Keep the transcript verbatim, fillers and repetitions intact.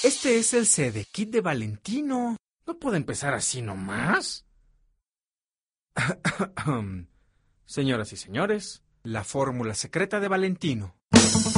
Este es el C D Kit de Valentino. ¿No puede empezar así nomás? Señoras y señores, la fórmula secreta de Valentino.